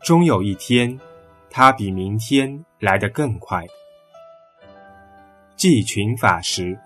终有一天，它比明天来得更快。济群法师。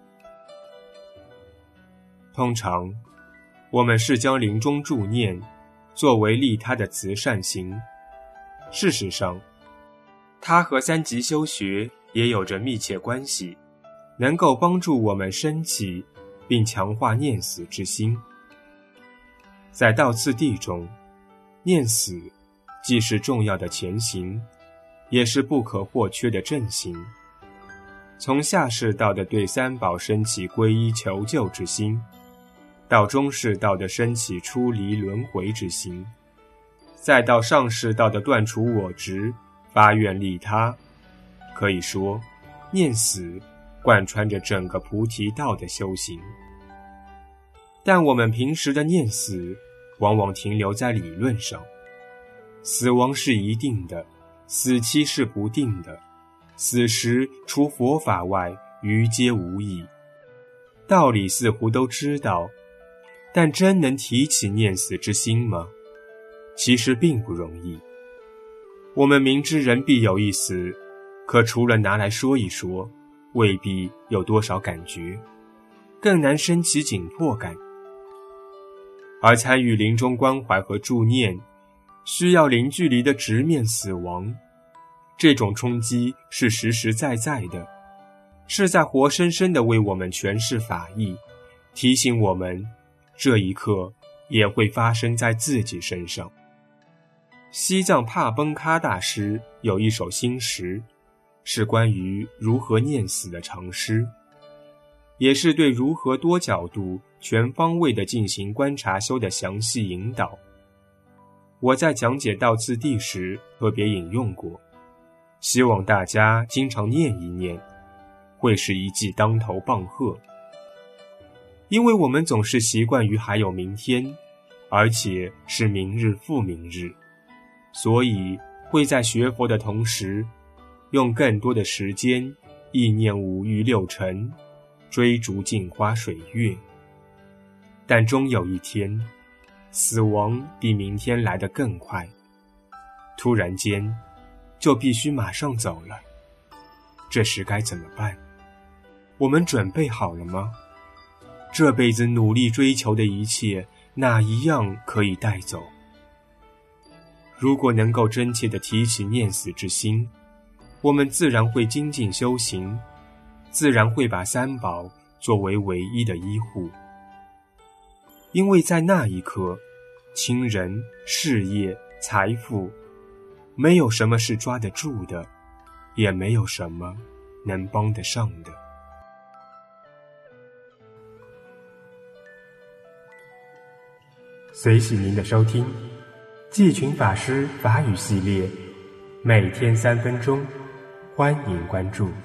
通常，我们是将临终助念作为利他的慈善行。事实上，它和三级修学也有着密切关系，能够帮助我们升起并强化念死之心。在道次第中，念死既是重要的前行，也是不可或缺的正行。从下士道的对三宝升起皈依求救之心，到中士道的升起出离轮回之心，再到上士道的断除我执，发愿利他，可以说念死贯穿着整个菩提道的修行。但我们平时的念死往往停留在理论上，死亡是一定的，死期是不定的，死时除佛法外余皆无益。道理似乎都知道，但真能提起念死之心吗？其实并不容易。我们明知人必有一死，可除了拿来说一说，未必有多少感觉，更难升起紧迫感。而参与临终关怀和助念，需要零距离的直面死亡，这种冲击是实实在在的，是在活生生地为我们诠释法义，提醒我们这一刻也会发生在自己身上。西藏帕崩喀大师有一首心诗，是关于如何念死的长诗，也是对如何多角度全方位地进行观察修的详细引导。我在讲解道次第时特别引用过，希望大家经常念一念，会是一记当头棒喝。因为我们总是习惯于还有明天，而且是明日复明日，所以会在学佛的同时，用更多的时间意念五欲六尘，追逐镜花水月。但终有一天，死亡比明天来得更快，突然间就必须马上走了。这时该怎么办？我们准备好了吗？这辈子努力追求的一切，哪一样可以带走？如果能够真切地提起念死之心，我们自然会精进修行，自然会把三宝作为唯一的依护。因为在那一刻，亲人、事业、财富，没有什么是抓得住的，也没有什么能帮得上的。随喜您的收听，济群法师法语系列，每天3分钟，欢迎关注。